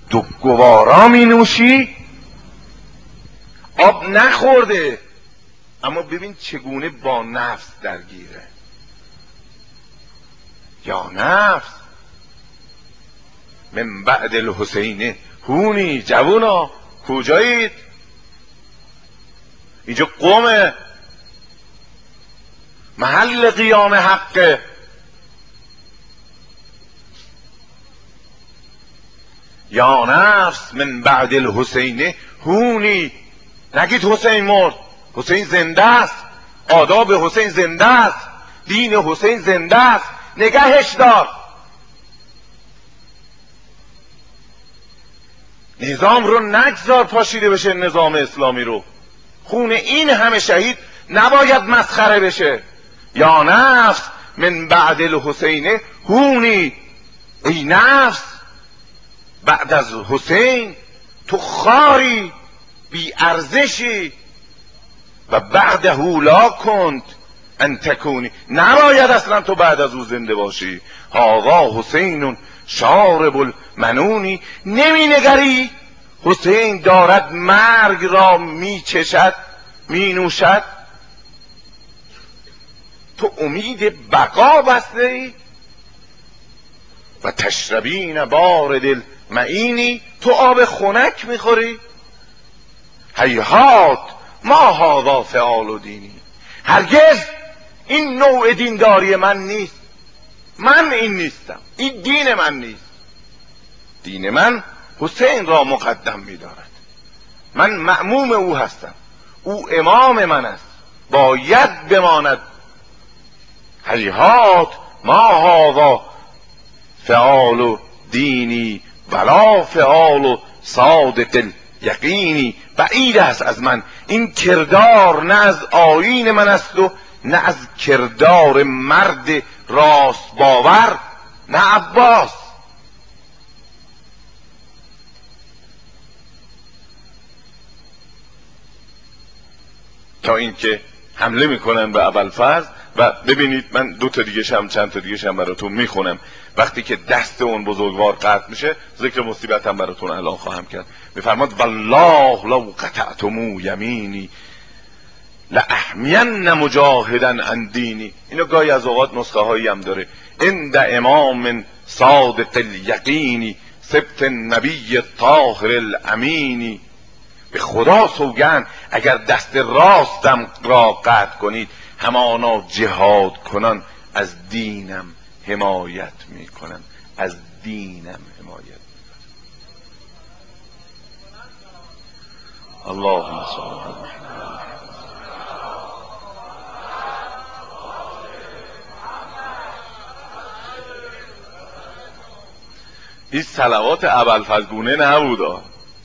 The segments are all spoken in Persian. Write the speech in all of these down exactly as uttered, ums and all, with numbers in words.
دو گوارا می نوشی؟ آب نخورده، اما ببین چگونه با نفس درگیره. یا نفس من بعد الحسین هونی. جوونا کجایید؟ اینجا قومه، محل قیام حقه. یا نفس من بعد الحسین هونی. نگید حسین مرد، حسین زنده است، آداب حسین زنده است، دین حسین زنده است، نگهش دار. نظام رو نگذار پاشیده بشه، نظام اسلامی رو. خون این همه شهید نباید مسخره بشه. یا نفس من بعد الحسین هونی. ای نفس بعد از حسین تو خاری، بی ارزشی. و بعده لا کند ان تکونی. نباید اصلا تو بعد از او زنده باشی. هاذا حسین شارب المنونی. نمی نگری حسین دارد مرگ را می چشد، می نوشد. تو امید بقا بسته ای و تشربین بارد المعینی. تو آب خنک میخوری. هیهات ما هذا فعال دینی. هرگز این نوع دینداری من نیست. من این نیستم، این دین من نیست. دین من حسین را مقدم می‌دارد. من مأموم او هستم، او امام من است، باید بماند. هیهات ما هذا فعال دینی ولا فعال صادق الیقینی. بعید است از من این کردار، نه از آیین من است و نه از کردار مرد راست باور، نه عباس. تا اینکه حمله میکنن به ابوالفضل. و ببینید من دو تا دیگه شم چند تا دیگه شم براتون میخونم. وقتی که دست اون بزرگوار قطع میشه، ذکر مصیبت هم براتون اعلان خواهم کرد. میفرماد والله لو قطعتمو یمینی لاحمین مجاهدا عن دینی. اینو گاهی از اوقات نسخه هایی هم داره. عند امام صادق الیقینی سبت النبی طاهر الامینی. به خدا سوگند اگر دست راستم را قطع کنید، همانا جهاد کنان از دینم حمایت میکنم، از دینم حمایت میکنم. اللهم صل علی محمد. این صلوات ابوالفضل گونه نبودا.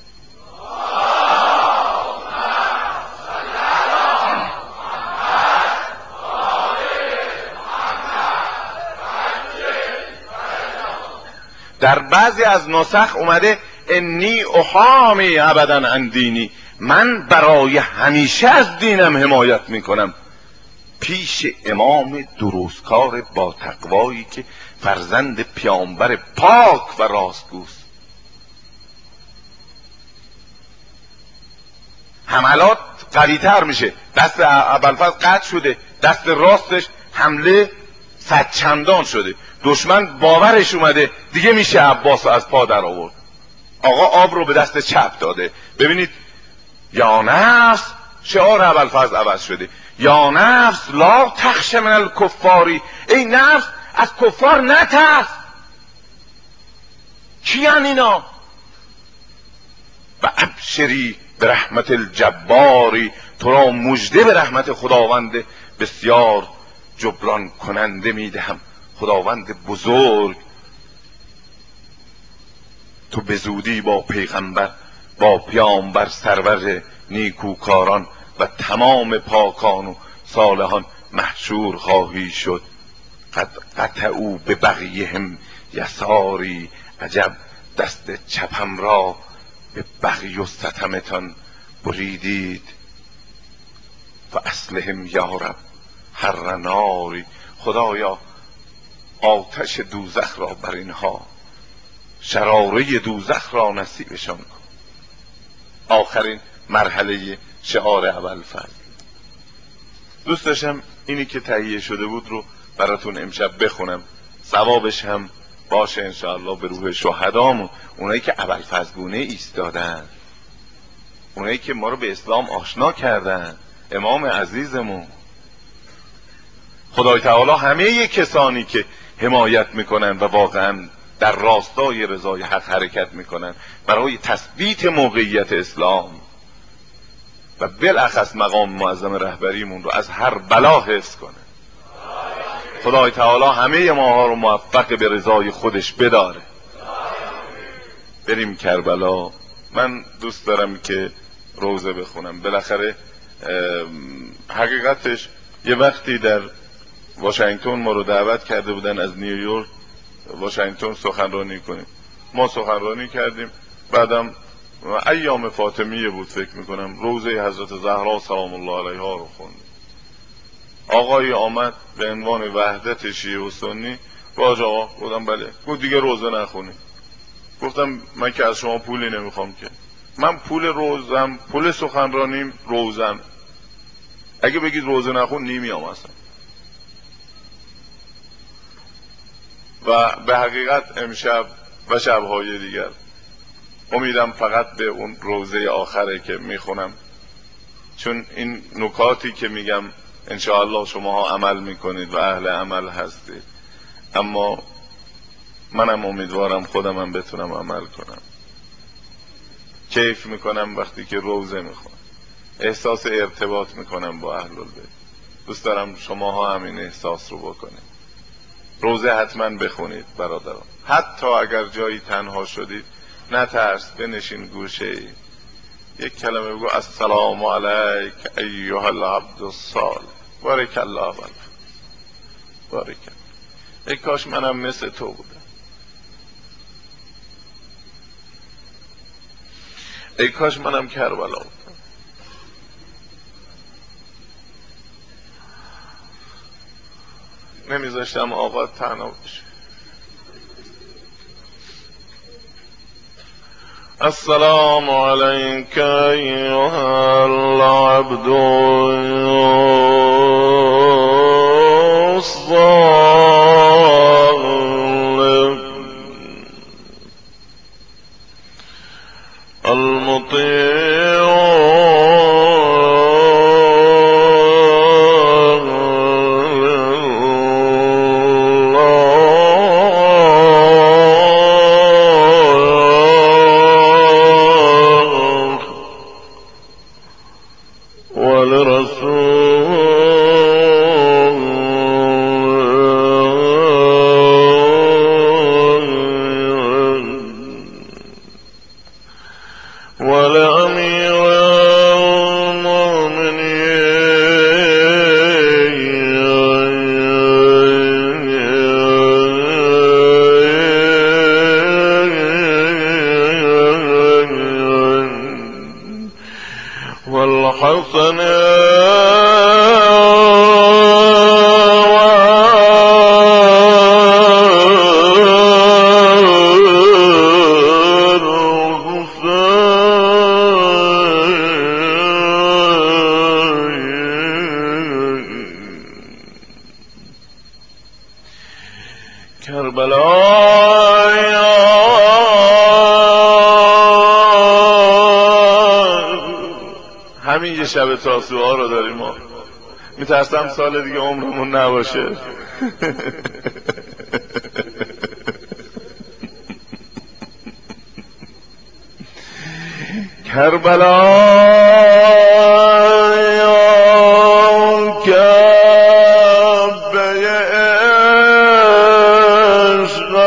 در بعضی از نسخ اومده انی احامی ابدا عن دینی. من برای همیشه از دینم حمایت میکنم، پیش امام درستکار با تقوایی که فرزند پیامبر پاک و راستگوست. حملات قوی‌تر میشه. دست ابوالفضل قطع شده، دست راستش حمله صد چندان شده. دشمن باورش اومده دیگه میشه عباس از پا در آورد. آقا آب رو به دست چپ داده. ببینید یا نفس، شعار ابوالفضل عوض شده. یا نفس لا تخش من الکفاری. ای نفس از کفار نترس. کیان اینا؟ و ابشری به رحمت الجباری. تو را مژده به رحمت خداوند بسیار جبران کننده میدهم، خداوند بزرگ. تو به زودی با پیغمبر، با پیامبر سرور نیکوکاران و تمام پاکان و صالحان محشور خواهی شد. قد قطعوا به بغیهم یساری. عجب دست چپم را به بغی و ستمتان بریدید. و اصلهم یارب حر ناری. خدایا آتش دوزخ را بر اینها شراره دوزخ را نصیبشان کن. آخرین مرحله شعار ابوالفضل. دوست داشتم اینی که تهیه شده بود رو براتون امشب بخونم، ثوابش هم باشه انشاءالله به روح شهدامون، اونایی که ابوالفضل گونه ایستادن، اونایی که ما رو به اسلام آشنا کردن، امام عزیزمون. خدای تعالی همه کسانی که حمایت میکنن و واقعا در راستای رضای حق حرکت میکنن برای تثبیت موقعیت اسلام و بالاخص مقام معظم رهبریمون رو از هر بلا حفظ کنه. خدای تعالی همه ماها رو موفق به رضای خودش بداره. بریم کربلا. من دوست دارم که روزه بخونم. بالاخره حقیقتش یه وقتی در واشنگتن ما رو دعوت کرده بودن از نیویورک واشنگتن سخنرانی کنیم، ما سخنرانی کردیم. بعدم ایام فاطمیه بود فکر میکنم، روزه حضرت زهرا سلام الله علیها رو خوندیم. آقای آمد به عنوان وحدت شیعه و سنی. باج آقا گفتم بله. گفت دیگه روزه نخونیم. گفتم من که از شما پولی نمیخوام که، من پول روزم پول سخنرانیم روزم، اگه بگید روزه نخون نمیام اصلا. و به حقیقت امشب و شبهای دیگر امیدم فقط به اون روزه آخره که میخونم، چون این نکاتی که میگم انشاءالله شماها عمل میکنید و اهل عمل هستید، اما منم امیدوارم خودم هم بتونم عمل کنم. کیف میکنم وقتی که روزه میخونم، احساس ارتباط میکنم با اهل البیت. دوست دارم شماها همین احساس رو بکنید. روزه حتما بخونید برادران، حتی اگر جایی تنها شدید نترس، بنشین گوشه ای یک کلمه بگو السلام علیک ایها العبد الصالح، بارک الله فیک، بارک الله. ای کاش منم مثل تو بودم، ای کاش منم کربلا بودم. نمیذاشتم آقا تنها بشه. السلام علیک ایها العبد الصالح المطیع والحسن کربلا. همین یه شب تاسوعا رو داریم ما. میترسم سال دیگه عمرمون نباشه. کربلا کعبه عشق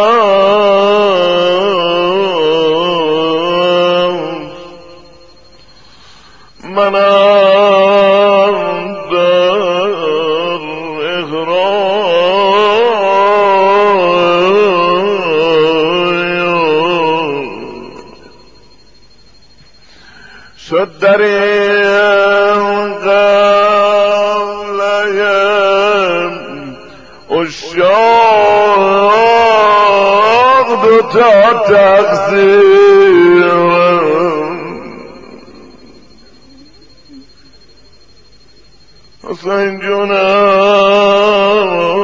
منم در اغرای شد در این قبله اشاق دو تا تقصیرم حسین جونم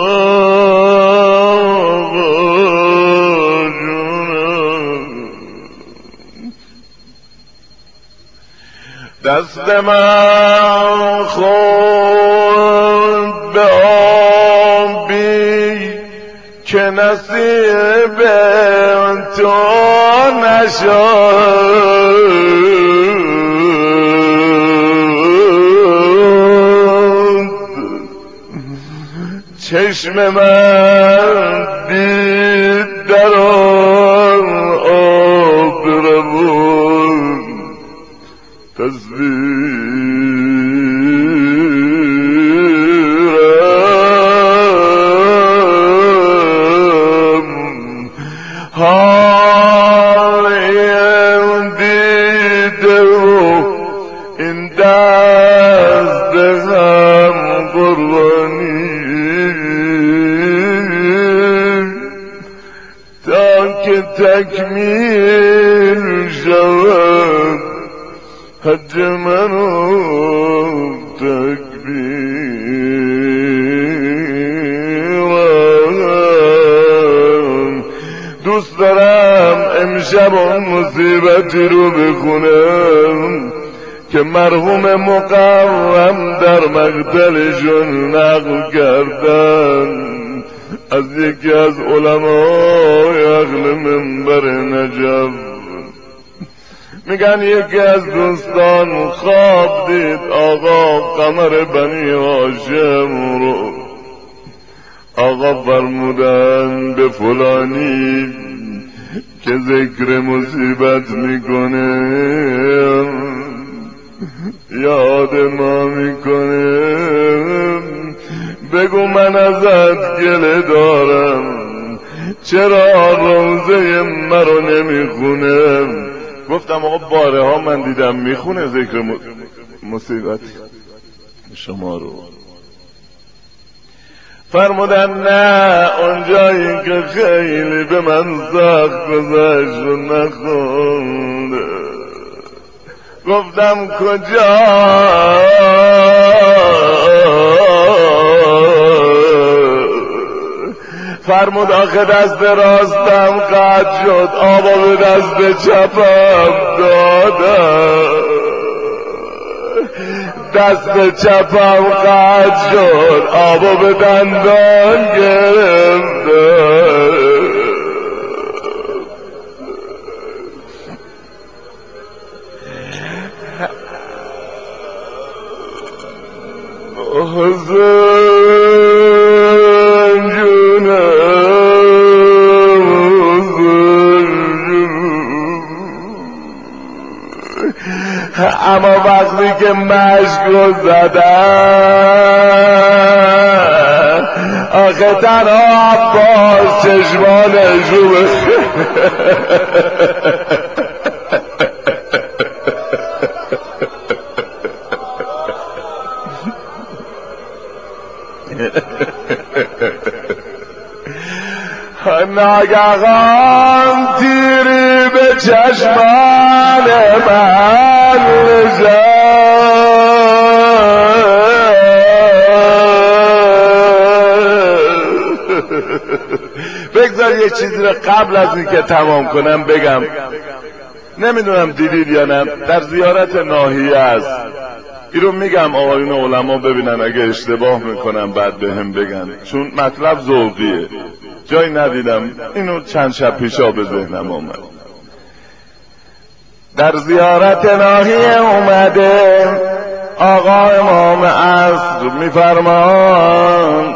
دست من خورد به آبی که نصیب تو نشد چشم من دید در آن آب روان تصویرم حالیم دیده و این دست هم قربانی تا که تکمیل شود حج منو تکبیرم دوست دارم امشب اون مصیبتی رو بخونم که مرحوم مقوم در مقتلشون نقل کردن از یکی از علمای اهل منبر نجف. میگن یکی از دوستان خواب دید آقا قمر بنی هاشم رو. آقا فرمودن به فلانی که ذکر مصیبت میکنه یاد ما میکنه بگو من ازت گله دارم چرا روزه مرا نمیخونم. گفتم آقا باره ها من دیدم میخونه ذکر مصیبت شما رو. فرمودن نه اونجایی که خیلی به من سخت گذشت و نخونده. گفتم کجا؟ فرمود آخه دست راستم قطع شد آبا به دست چپم دادم دست چپم قطع شد آبا به دندان گرفتم. حسین جونم اما وقتی که مشک رو زدن آخه تنها عباس چشمانش رو ناگهان تیری به چشمان من بگذار یه چیزی رو قبل از اینکه تمام کنم بگم. نمیدونم دیدید یا نه در زیارت ناحیه است. این رو میگم آقایون علما ببینن اگه اشتباه میکنم بعد به هم بگن چون مطلب ذوقیه. جایی ندیدم اینو چند شب پیشا به ذهنم آمد. در زیارت ناحیه اومده آقا امام عصر میفرمان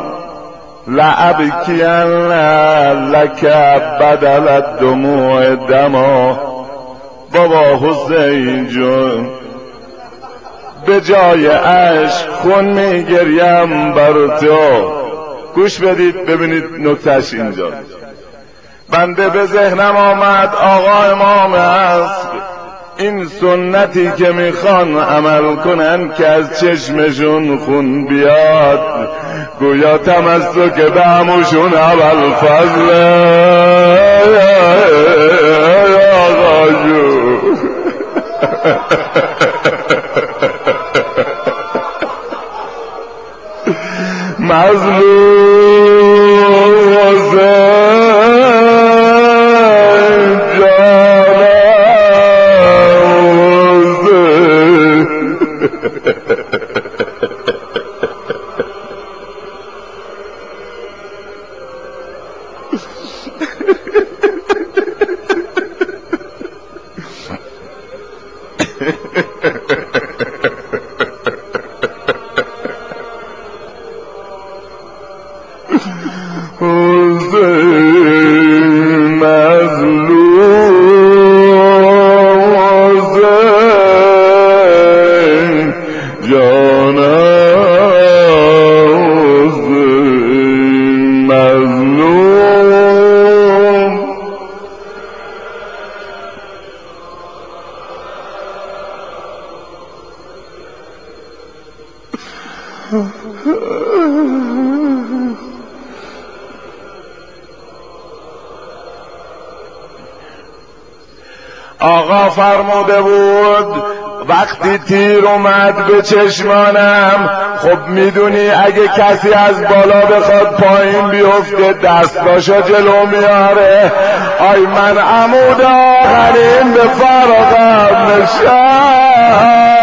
لأبکین لک بدل الدموع دما. بابا حسین جون به جای عشق خون میگریم بر تو. گوش بدید ببینید نکتهش اینجا. بنده به ذهنم آمد آقا امام عصر این سنتی که میخوان عمل کنن که از چشمشون خون بیاد، گویا تمسک به عموشون اول فضله آقا جون. مظلوم حسین جانم حسین مظلوم حسین جانم حسین مظلوم. آقا فرموده بود وقتی تیر اومد به چشمانم، خب میدونی اگه کسی از بالا بخواد پایین بیفته دستاشو جلو میاره. آی من عمود آخرین به فراغم نشست،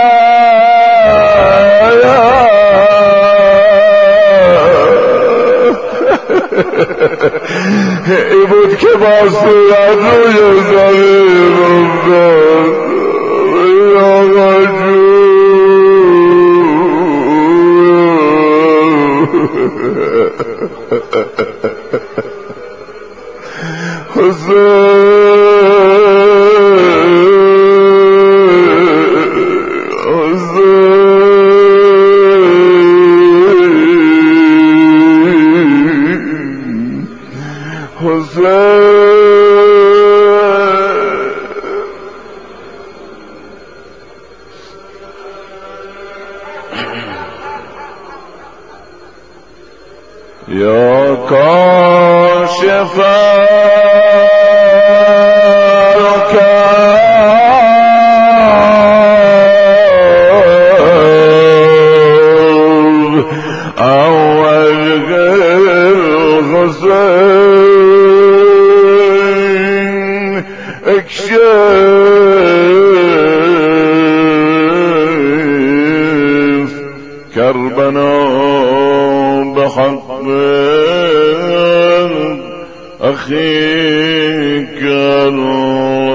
ای بود که با صورت روی زمین افتاد. آقا جون یا کاشف الکرب اول الحسین اکشف کربنا بحق أخيك